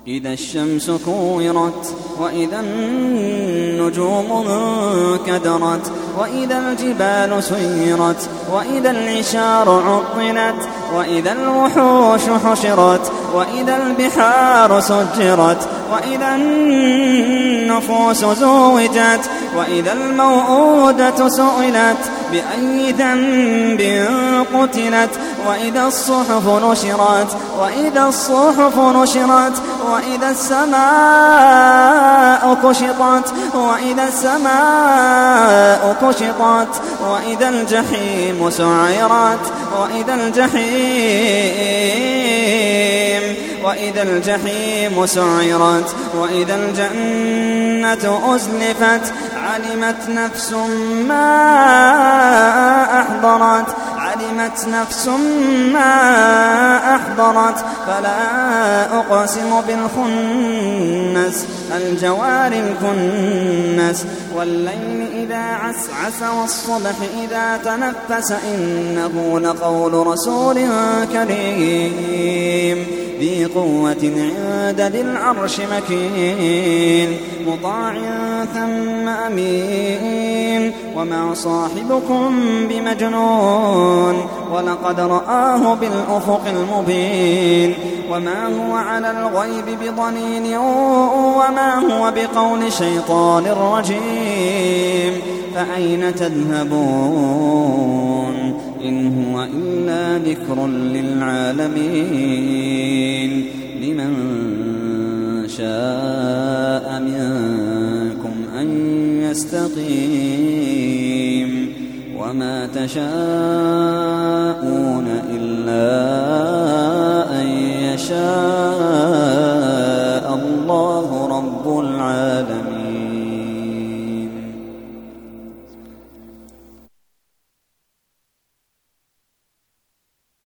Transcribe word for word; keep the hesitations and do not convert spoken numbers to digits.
إذا الشمس كورت وإذا النجوم انكدرت وإذا الجبال سيرت وإذا العشار عطلت وإذا الوحوش حشرت وإذا البحار سجرت وإذا النفوس زوجت وإذا الموءودة سئلت بأي ذنب قتلت وإذا الصحف نشرت وإذا الصحف نشرت وإذا السماء كشطت وإذا السماء كشطت وإذا الجحيم سعرت وإذا الجحيم وإذا الجحيم سعرت وإذا الجنة أزلفت علمت نفس ما أحضرت علمت نفس ما أحضرت فلا أقسم بالخنس الجوار الكنس والليل إذا عسعس والصبح إذا تنفس إنه لقول رسول كريم ذي قوة عند ذي العرش مكين مطاع ثم أمين وما صاحبكم بمجنون ولقد رآه بالأفق المبين وما هو على الغيب بضنين وما هو بقول شيطان رجيم فأين تذهبون إن هو إلا ذكر للعالمين لمن شاء منكم أن يستقيم وما تشاءون إلا أن يشاء الله رب العالمين.